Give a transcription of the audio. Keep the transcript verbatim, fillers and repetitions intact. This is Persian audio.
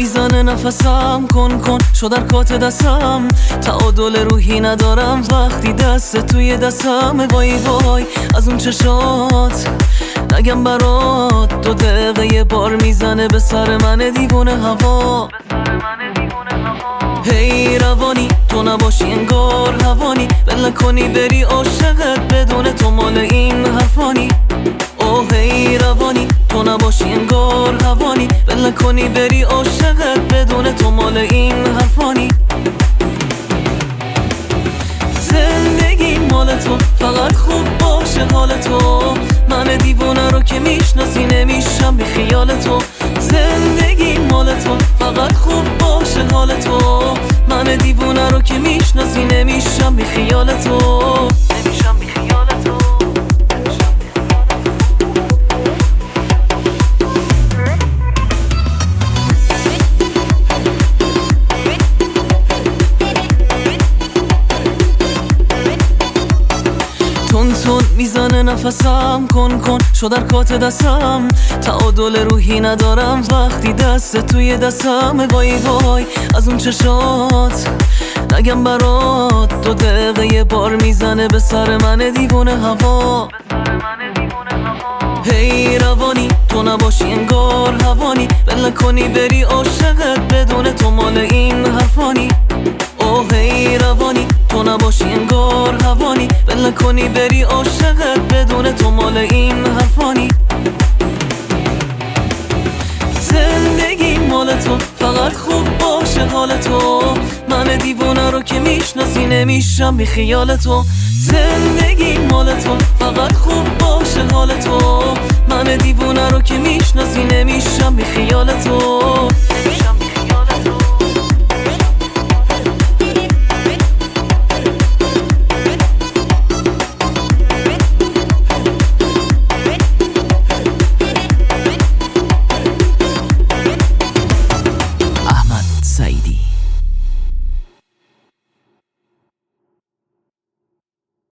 میزنه نفسم، کن کن شد در کات دستم. تعادل روحی ندارم وقتی دست توی دستم. وای وای از اون چشات نگم برات، دو دقیقه یه بار میزنه به سر من دیوونه هوا. هی روانی تو نباشی انگار هوانی، بله کنی بری عاشقت بدون تو مال این حرفانی. اوه هی روانی تو نباشی انگار هوانی، بله کنی بری عاشقت بدون تو مال این حرفانی. زندگی مال تو فقط خوب باشه حال تو، من دیوونه رو که میشناسی نمیشم بی خیال تو. زندگی مال تو فقط خوب باشه حال تو، من دیوونه رو که میشناسی نمیشم بی خیال تو. نمیشم بی خیال تو. تون تون میزنه نفسم، کن کن شد در کات دستم. تعادل روحی ندارم وقتی دست توی دستم. وای وای از اون چشات نگم برات، دو دقیقه یه بار میزنه به سر من دیوونه هوا. هی روانی تو نباشی انگار هوانی، بله کنی بری عاشقت بدون تو مال این حرفانی. اوه هی روانی تو نباشی انگار هوانی، بله کنی بری عاشقت بدون تو مال این حرفانی. زندگی مال تو فقط خوب باشه حال تو، من دیوونه رو که میشناسی نمیشم بی خیال تو. زندگی مال تو فقط خوب باشه حال تو، من دیوونه رو که میشناسی نمیشم بی خیال تو.